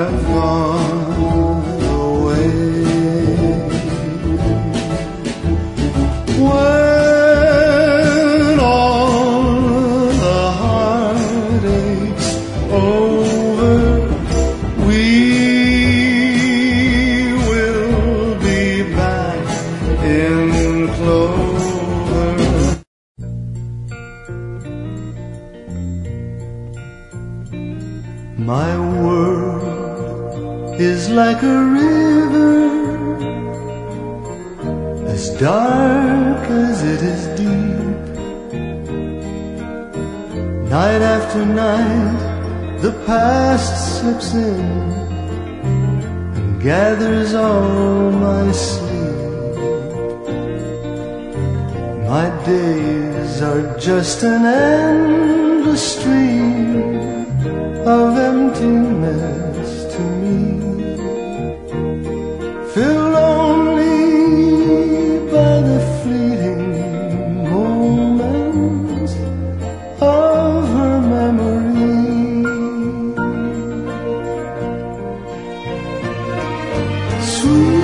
have gone away. When all the heartaches over, we will be back in clover. My world is like a river, as dark as it is deep. Night after night the past slips in and gathers all my sleep. My days are just an endless stream of emptiness to me, filled only by the fleeting moments of her memory. Sweet